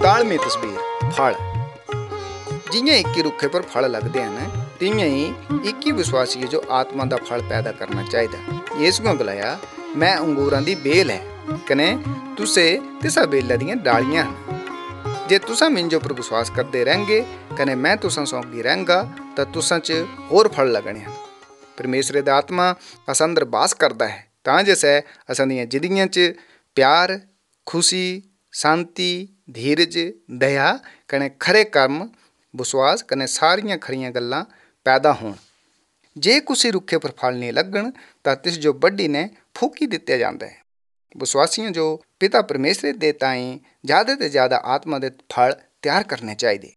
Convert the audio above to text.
कालमी तस्वीर फल। जियां इक्की रुखे पर फल लगते हैं तियां ही इक्की विश्वासी जो आत्मा का फल पैदा करना चाहिए। इसको गलाया मैं अंगूरां दी बेल है कने तुसे तिसा बेला दियां डालियां हैं। जे तुसा मिंजो पर विश्वास करते रहेंगे कने मैं तुसां सौंगी रहंगा तो तुसां च होर फल लगने हैं। परमेश्वर दा आत्मा असां अंदर वास करता है तां जे सै असां दियां जिंदगियां च प्यार, खुशी, शांति, धीरज, दया कने खरे कर्म, विश्वास कने सारियां खरियां गल्लां पैदा होण। जे कुसी रुखे पर फल नहीं लगण तां तिस जो बड्ढी ने फूकी दित्या जांदा है। विश्वासियों जो पिता परमेश्वर दे ताईं ज़्यादा ते ज़्यादा आत्मा दे फल तैयार करने चाहिए।